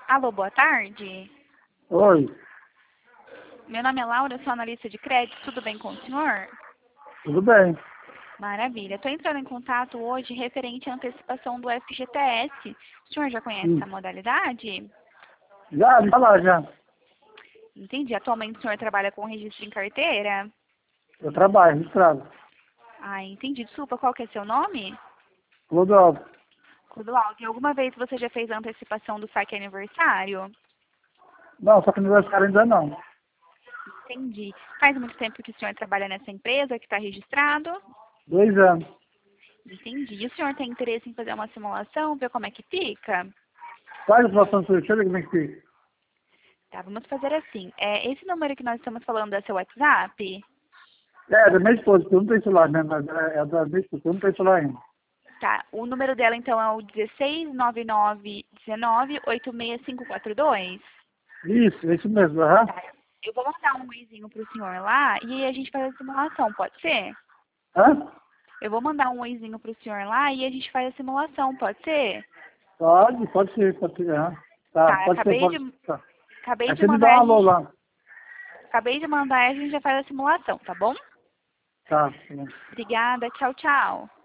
Alô, boa tarde. Oi, Meu nome é Laura, sou analista de crédito. Tudo bem com o senhor? tudo bem? Maravilha. Estou entrando em contato hoje referente à antecipação do FGTS. O senhor já conhece essa modalidade? Já lá já. Entendi. Atualmente o senhor trabalha com registro em carteira? Eu trabalho, registrado. Ah, entendi. Desculpa, qual que é seu nome? Clodoaldo. Clodoaldo. E alguma vez você já fez a antecipação do saque aniversário? Não, só que aniversário ainda não. Entendi. Faz muito tempo que o senhor trabalha nessa empresa que está registrado? 2 anos. Entendi. E o senhor tem interesse em fazer uma simulação, ver como é que fica? Faz a situação sua, deixa eu ver como é que fica. Tá, vamos fazer assim. Esse número que nós estamos falando é seu WhatsApp? É da minha esposa, porque eu não tenho celular, né? Mas é da minha esposa, eu não tenho celular ainda. Tá, o número dela então é o 169919865542? Isso, é isso mesmo, aham. Tá, eu vou mandar um oizinho pro senhor lá e aí a gente faz a simulação, pode ser? Hã? Eu vou mandar um oizinho pro senhor lá e a gente faz a simulação, pode ser? Pode ser, pode ser, aham. Tá, Tá, pode ser, pode. Tá. acabei Aí de você me dá mandar, um alô lá. acabei de mandar e a gente já faz a simulação, tá bom? Tá. Obrigada, tchau, tchau.